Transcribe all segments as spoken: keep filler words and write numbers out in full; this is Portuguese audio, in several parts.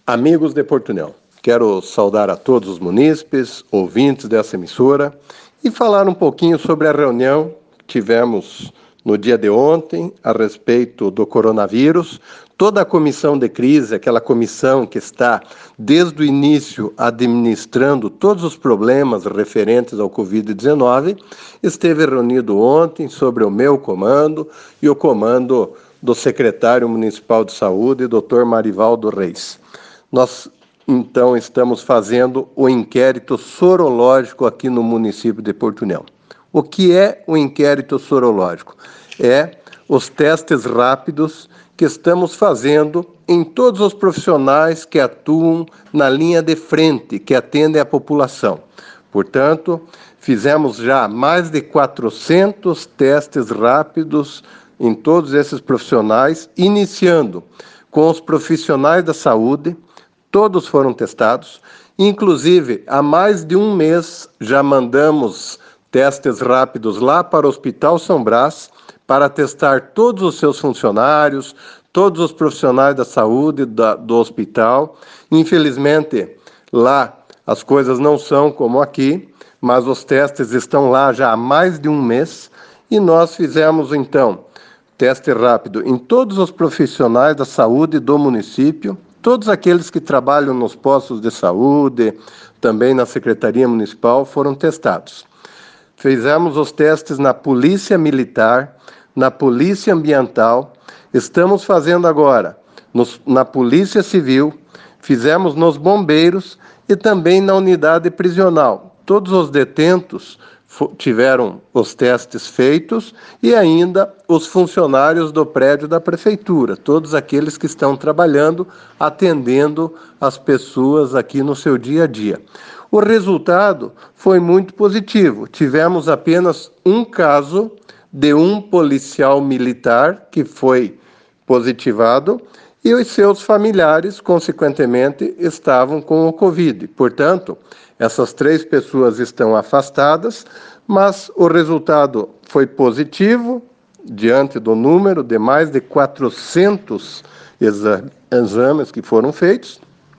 Amigos de Portunhão, quero saudar a todos os munícipes, ouvintes dessa emissora e falar um pouquinho sobre a reunião que tivemos no dia de ontem a respeito do coronavírus. Toda a comissão de crise, aquela comissão que está desde o início administrando todos os problemas referentes ao covid dezenove, esteve reunido ontem sobre o meu comando e o comando do secretário municipal de saúde, doutor Marivaldo Reis. Nós, então, estamos fazendo o inquérito sorológico aqui no município de Portunhão. O que é o inquérito sorológico? É os testes rápidos que estamos fazendo em todos os profissionais que atuam na linha de frente, que atendem a população. Portanto, fizemos já mais de quatrocentos testes rápidos em todos esses profissionais, iniciando com os profissionais da saúde. Todos foram testados, inclusive há mais de um mês já mandamos testes rápidos lá para o Hospital São Brás para testar todos os seus funcionários, todos os profissionais da saúde da, do hospital. Infelizmente, lá as coisas não são como aqui, mas os testes estão lá já há mais de um mês e nós fizemos então teste rápido em todos os profissionais da saúde do município. Todos aqueles que trabalham nos postos de saúde, também na Secretaria Municipal, foram testados. Fizemos os testes na Polícia Militar, na Polícia Ambiental, estamos fazendo agora nos, na Polícia Civil, fizemos nos Bombeiros e também na Unidade Prisional. Todos os detentos tiveram os testes feitos e ainda os funcionários do prédio da prefeitura, todos aqueles que estão trabalhando, atendendo as pessoas aqui no seu dia a dia. O resultado foi muito positivo. Tivemos apenas um caso de um policial militar que foi positivado e os seus familiares, consequentemente, estavam com o Covid. Portanto, essas três pessoas estão afastadas, mas o resultado foi positivo, diante do número de mais de quatrocentos exa- exames que foram feitos,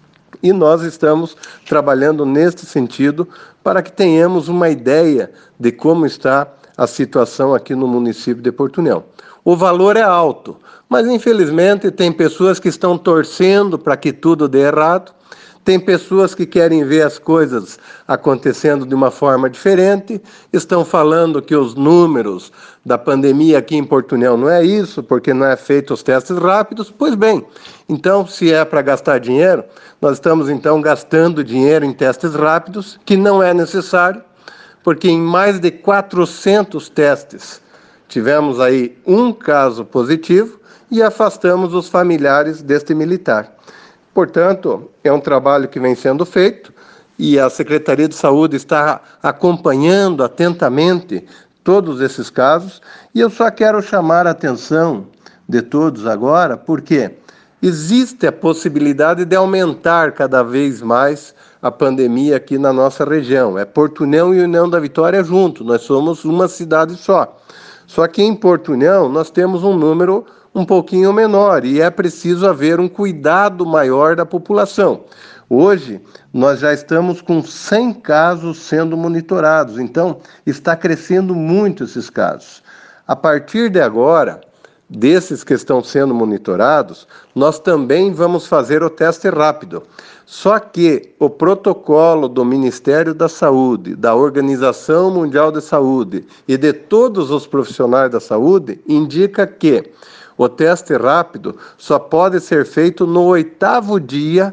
e nós estamos trabalhando neste sentido para que tenhamos uma ideia de como está a situação aqui no município de Portunhão. O valor é alto, mas infelizmente tem pessoas que estão torcendo para que tudo dê errado, tem pessoas que querem ver as coisas acontecendo de uma forma diferente, estão falando que os números da pandemia aqui em Portunhão não é isso, porque não é feito os testes rápidos. Pois bem, então se é para gastar dinheiro, nós estamos então gastando dinheiro em testes rápidos, que não é necessário, porque em mais de quatrocentos testes tivemos aí um caso positivo e afastamos os familiares deste militar. Portanto, é um trabalho que vem sendo feito e a Secretaria de Saúde está acompanhando atentamente todos esses casos. E eu só quero chamar a atenção de todos agora, porque existe a possibilidade de aumentar cada vez mais a pandemia aqui na nossa região. É Portunhão e União da Vitória juntos, nós somos uma cidade só. Só que em Portunhão nós temos um número um pouquinho menor e é preciso haver um cuidado maior da população. Hoje, nós já estamos com cem casos sendo monitorados, então está crescendo muito esses casos. A partir de agora, desses que estão sendo monitorados, nós também vamos fazer o teste rápido. Só que o protocolo do Ministério da Saúde, da Organização Mundial de Saúde e de todos os profissionais da saúde indica que o teste rápido só pode ser feito no oitavo dia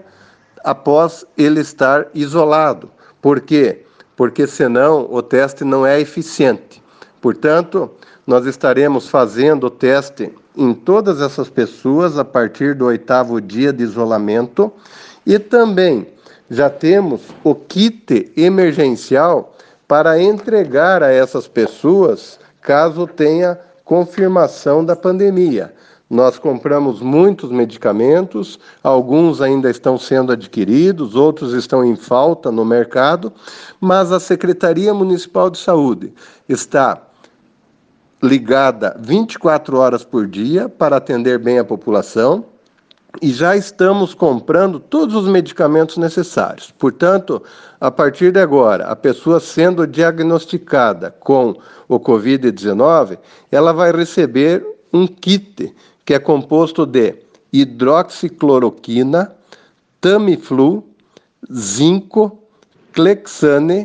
após ele estar isolado. Por quê? Porque senão o teste não é eficiente. Portanto, nós estaremos fazendo o teste em todas essas pessoas a partir do oitavo dia de isolamento e também já temos o kit emergencial para entregar a essas pessoas caso tenha confirmação da pandemia. Nós compramos muitos medicamentos, alguns ainda estão sendo adquiridos, outros estão em falta no mercado, mas a Secretaria Municipal de Saúde está ligada vinte e quatro horas por dia para atender bem a população. e já estamos comprando todos os medicamentos necessários. Portanto, a partir de agora, a pessoa sendo diagnosticada com o covid dezenove, ela vai receber um kit que é composto de hidroxicloroquina, Tamiflu, zinco, Clexane,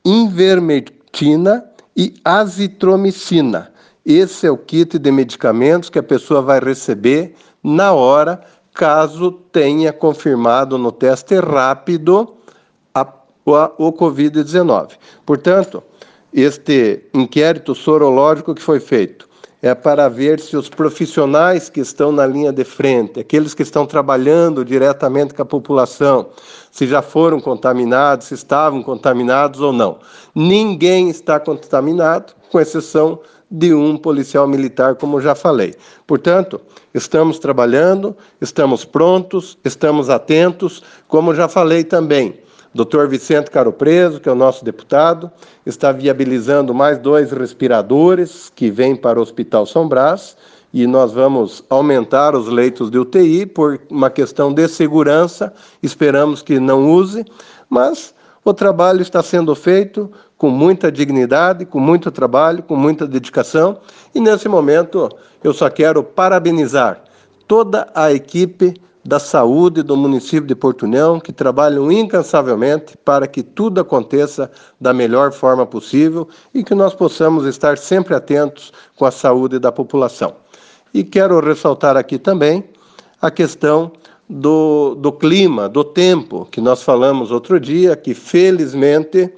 Ivermectina e azitromicina. Esse é o kit de medicamentos que a pessoa vai receber na hora, caso tenha confirmado no teste rápido a, a, o covid dezenove. Portanto, este inquérito sorológico que foi feito é para ver se os profissionais que estão na linha de frente, aqueles que estão trabalhando diretamente com a população, se já foram contaminados, se estavam contaminados ou não. Ninguém está contaminado, com exceção de um policial militar, como já falei. Portanto, estamos trabalhando, estamos prontos, estamos atentos, como já falei também. doutor Vicente Caro Preso, que é o nosso deputado, está viabilizando mais dois respiradores que vêm para o Hospital São Brás, e nós vamos aumentar os leitos de U T I por uma questão de segurança, esperamos que não use, mas o trabalho está sendo feito com muita dignidade, com muito trabalho, com muita dedicação, e nesse momento eu só quero parabenizar toda a equipe da saúde do município de Porto União, que trabalham incansavelmente para que tudo aconteça da melhor forma possível e que nós possamos estar sempre atentos com a saúde da população. E quero ressaltar aqui também a questão do, do clima, do tempo, que nós falamos outro dia, que felizmente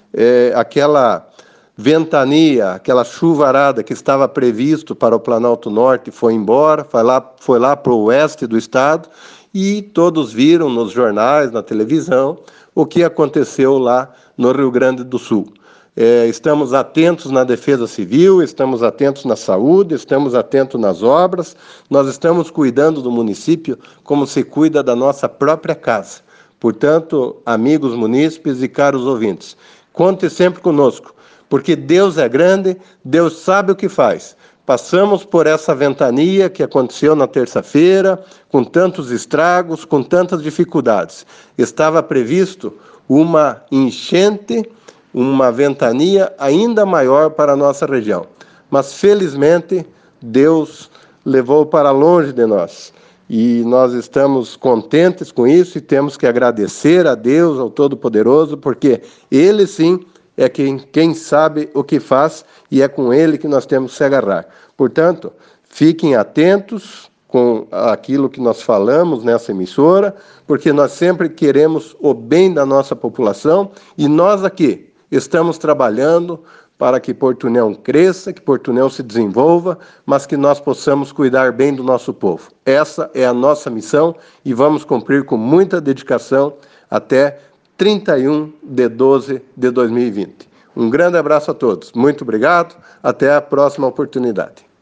é, aquela ventania, aquela chuvarada que estava previsto para o Planalto Norte foi embora, foi lá, foi lá para o oeste do estado, e todos viram nos jornais, na televisão, o que aconteceu lá no Rio Grande do Sul. É, estamos atentos na defesa civil, estamos atentos na saúde, estamos atentos nas obras, nós estamos cuidando do município como se cuida da nossa própria casa. Portanto, amigos munícipes e caros ouvintes, conte sempre conosco, porque Deus é grande, Deus sabe o que faz. Passamos por essa ventania que aconteceu na terça-feira, com tantos estragos, com tantas dificuldades. Estava previsto uma enchente, uma ventania ainda maior para a nossa região. Mas, felizmente, Deus levou para longe de nós. E nós estamos contentes com isso e temos que agradecer a Deus, ao Todo-Poderoso, porque Ele sim é quem, quem sabe o que faz e é com Ele que nós temos que se agarrar. Portanto, fiquem atentos com aquilo que nós falamos nessa emissora, porque nós sempre queremos o bem da nossa população e nós aqui estamos trabalhando para que Porto União cresça, que Porto União se desenvolva, mas que nós possamos cuidar bem do nosso povo. Essa é a nossa missão e vamos cumprir com muita dedicação até trinta e um de doze de dois mil e vinte. Um grande abraço a todos. Muito obrigado. Até a próxima oportunidade.